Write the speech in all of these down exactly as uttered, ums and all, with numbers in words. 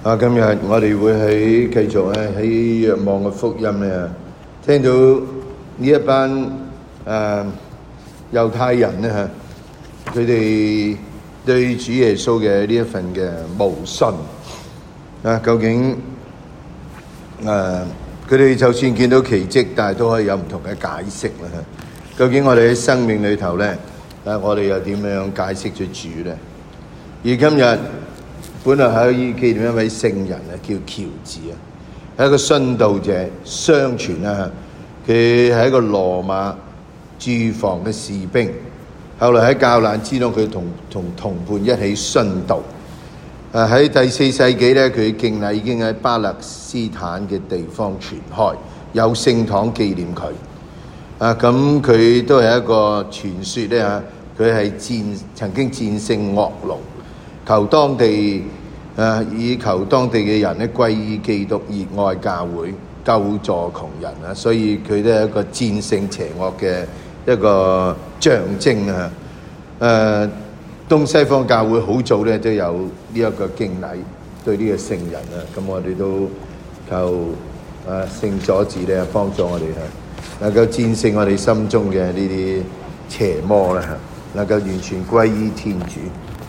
啊！今日我哋會喺繼續咧喺若望嘅福音咧，聽到呢一班誒猶太人咧嚇，佢哋對主耶穌嘅呢一份嘅無信啊，究竟誒佢哋就算見到奇蹟，但係都可以有唔同嘅解釋啦嚇。究竟我哋喺生命裏頭咧，啊我哋又點樣解釋咗主咧？而今日本來可以紀念一位聖人啊，叫喬治啊，係一個殉道者。相傳啊，佢係一個羅馬駐防嘅士兵，後來喺教難之中，佢同同同伴一起殉道。啊喺第四世紀咧，佢敬禮已經喺巴勒斯坦嘅地方傳開，有聖堂紀念佢。啊咁佢都係一個傳說咧嚇，佢係戰曾經戰勝惡龍。求當地誒、啊，以求當地嘅人咧歸依基督，熱愛教會，救助窮人啊！所以佢都係一個戰勝邪惡嘅一個象徵啊！誒，東西方教會好早咧都有呢一個敬禮對呢個聖人啊！咁我哋都求誒聖佐治咧幫助我哋啊，能夠戰勝我哋心中嘅呢啲邪魔啦，能夠完全歸依天主。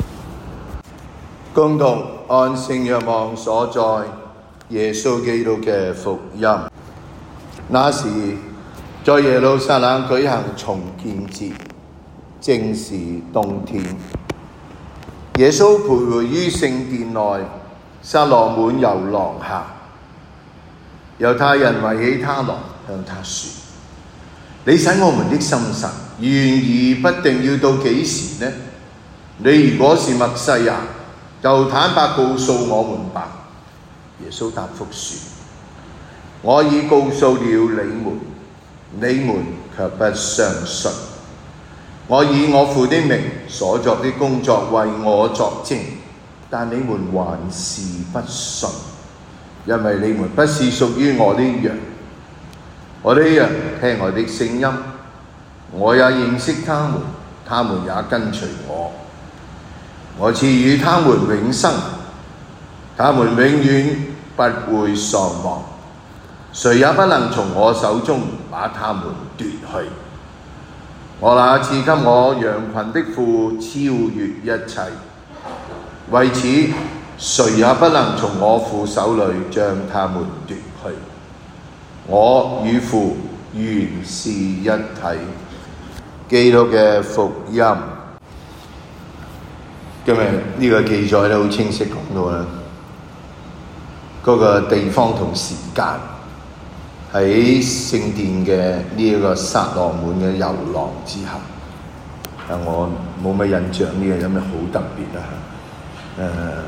共同按聖若望所在耶穌基督嘅福音。那時在耶路撒冷舉行重建節，正是冬天。耶穌徘徊於聖殿內，撒羅滿遊廊下。猶太人圍起他來，向他說：你使我們的心神懸疑不定，要到幾時呢？你如果是默西亞，就坦白告訴我們吧。耶穌答覆說：我已告訴了你們，你們卻不相信。我以我父的名所作的工作為我作證，但你們還是不信，因為你們不是屬於我的羊。我的羊聽我的聲音，我也認識他們，他們也跟隨我。我賜予他們永生，他們永遠不會喪亡，誰也不能從我手中把他們奪去。我那賜給我羊群的父超越一切，為此誰也不能從我父手裏將他們奪去。我與父原是一體。基督嘅福音。今日呢個記載都好清晰講到啦，嗰個地方同時間喺聖殿嘅呢一個撒羅滿嘅遊廊之下。啊，我冇乜印象呢個有咩好特別啊？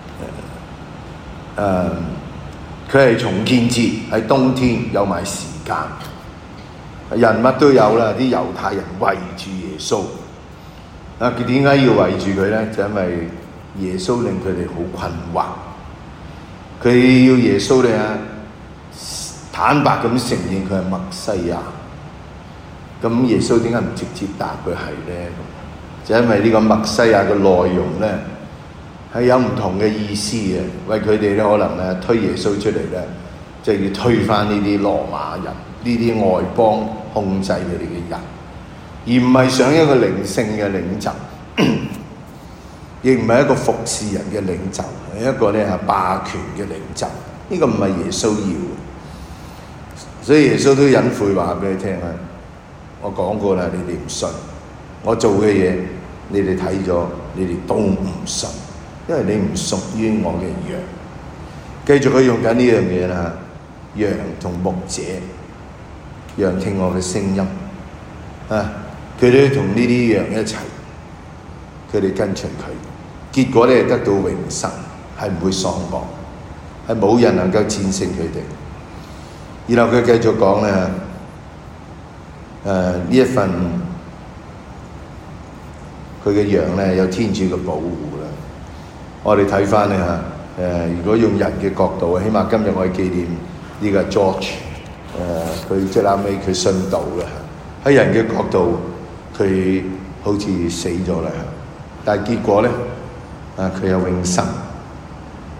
誒誒，佢係重建節，喺冬天有埋時間，人物都有啦，啲猶太人圍住耶穌。啊！佢點解要圍住佢咧？就因為耶穌令佢哋好困惑，佢要耶穌咧坦白咁承認佢係默西亞。咁耶穌點解唔直接答佢係咧？就因為呢個默西亞嘅內容咧係有唔同嘅意思嘅，為佢哋咧可能咧推耶穌出嚟咧，就要推翻呢啲羅馬人、呢啲外邦控制佢哋嘅人。而唔係想一個靈性嘅領袖，亦唔係一個服侍人嘅領袖，係一個咧係霸權嘅領袖。呢、這個唔係耶穌要，所以耶穌都隱晦話俾你聽啊！我講過啦，你哋唔信，我做嘅嘢，你哋睇咗，你哋都唔信，因為你唔屬於我嘅羊。繼續佢用緊呢樣嘢啦，羊同牧者，羊聽我嘅聲音啊！佢哋同呢啲羊一齊，佢哋跟隨佢，結果咧得到永生，係唔會喪亡，係冇人能夠戰勝佢哋。然後佢繼續講咧，誒、呃、呢一份佢嘅羊咧有天主嘅保護啦。我哋睇翻咧嚇，誒、呃、如果用人嘅角度，起碼今日我哋紀念呢個 George，誒佢即係啱尾佢殉道啦。喺人嘅角度，佢好似死咗啦，但係結果咧，啊佢有永生。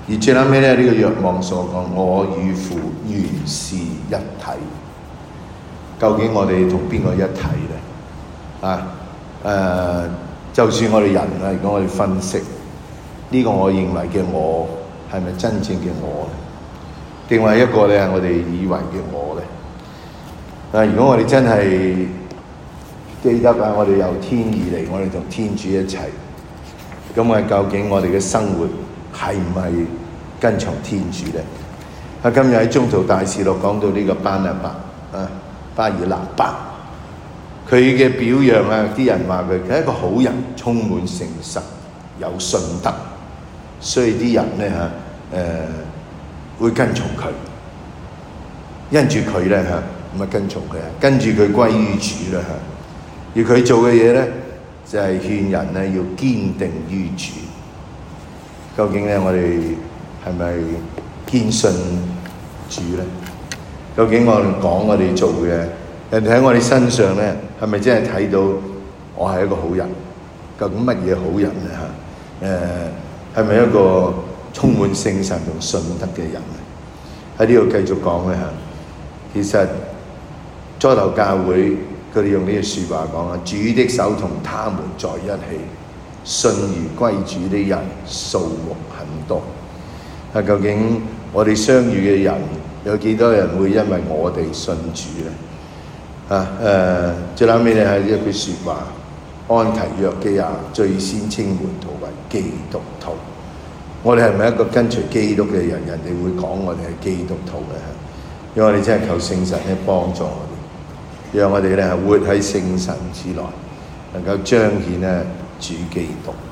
而最後尾咧，呢、這個若望所講，我與父原是一體。究竟我哋同邊個一體咧？啊，誒、呃，就算我哋人啊，如果我哋分析呢、這個，我認為嘅我係咪真正嘅我咧？定係一個咧，我哋以為嘅我咧？啊，如果我哋真係記得啊，我哋由天而嚟，我哋同天主一齊，咁啊，究竟我哋嘅生活係唔係跟從天主咧？啊，今日喺宗徒大事錄講到呢個巴拿巴啊。巴爾納巴，佢嘅表揚啊，啲人話佢係一個好人，充滿誠實，有信德，所以啲人咧嚇誒會跟從佢，因住佢咧嚇，唔係跟從佢啊，跟住佢歸於主啦嚇。而佢做嘅嘢咧，就係、是、勸人咧要堅定於主。究竟咧，我哋係咪堅信主咧？究竟我哋講我哋做嘅，人哋喺我哋身上咧，係咪真係睇到我係一個好人？究竟乜嘢好人咧嚇？誒係咪一個充滿聖神同信德嘅人咧？喺呢度繼續講咧嚇。其實初頭教會佢哋用呢句説話講啊，主的手同他們在一起，信如歸主的人數目很多。啊，究竟我哋相遇嘅人？有幾多人會因為我哋信主咧？啊誒、呃，最後尾咧係一句説話，安提約基亞最先稱門徒為基督徒。我哋係咪一個跟隨基督嘅人？人哋會講我哋係基督徒嘅。因為我哋真係求聖神咧幫助我哋，讓我哋咧活喺聖神之內，能夠彰顯咧主基督。